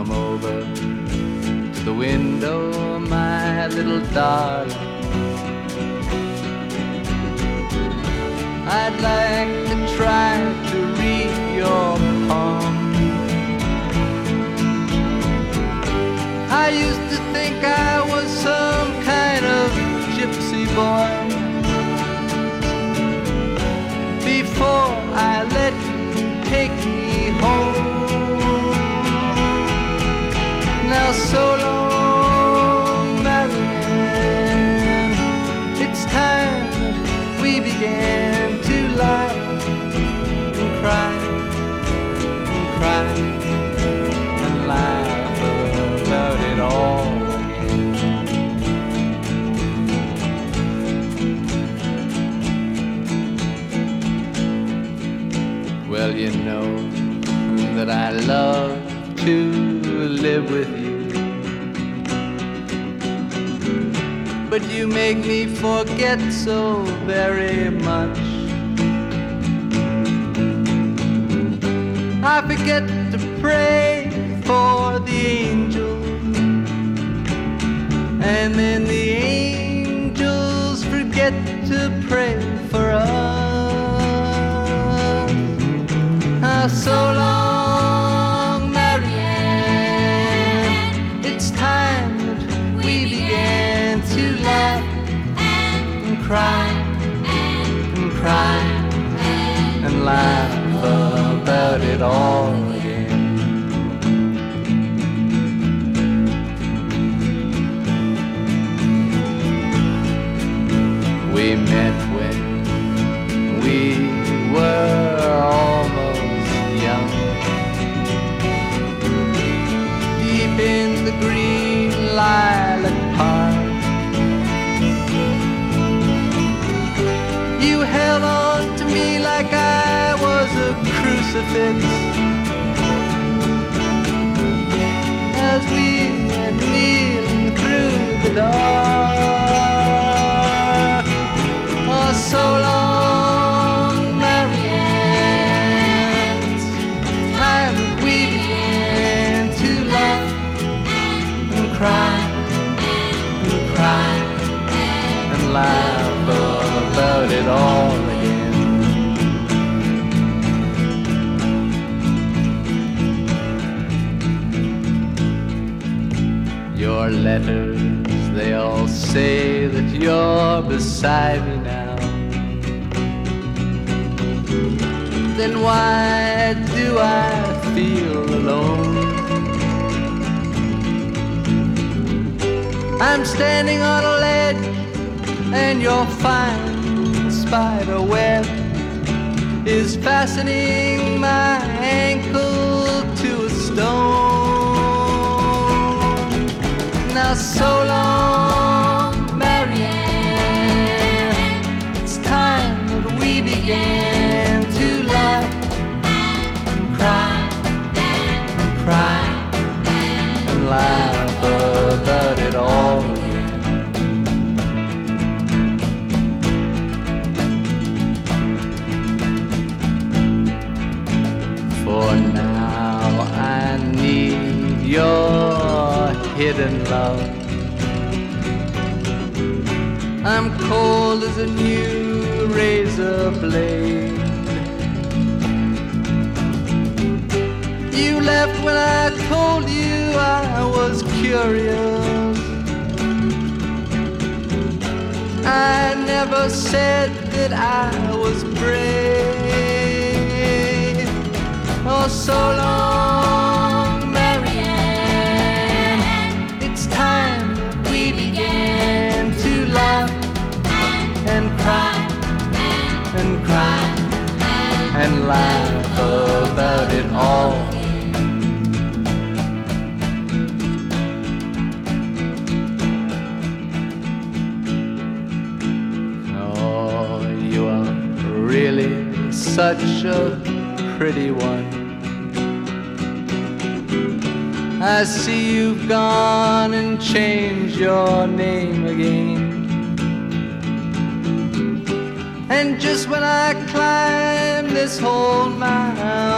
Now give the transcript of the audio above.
come over to the window, my little darling. I'd like to try to read your palm. I used to think I was some kind of gypsy boy before I let you take me home. Now so long, Marianne, it's time that we began to laugh and cry and cry and laugh about it all again. Well, you know that I love to live with you, but you make me forget so very much. I forget to pray for the angels, and then the angels forget to pray for us. So long, Marianne, it's time that we began to laugh and cry and cry and laugh about it all again. We met when we were almost young, deep in the green lilac park. You held on to me like I was a crucifix as we went kneeling through the dark. Oh, so long, Marianne, it's time that we began to laugh and cry and cry and laugh about it all again. Your letters, they all say that you're beside me now. Then why do I feel alone? I'm standing on a ledge and your fine spider web is fastening my ankle to a stone. Now so long, Marianne, it's time that we began to laugh and cry and cry and laugh about it all again. For now I need your hidden love. I'm cold as a new razor blade. You left when I told you I was curious. I never said that I was brave. Oh, so long, Marianne, it's time that we began to laugh and cry and cry and laugh about it all. Oh, you are really such a pretty one. I see you've gone and changed your name again. And just when I climb this whole mountain,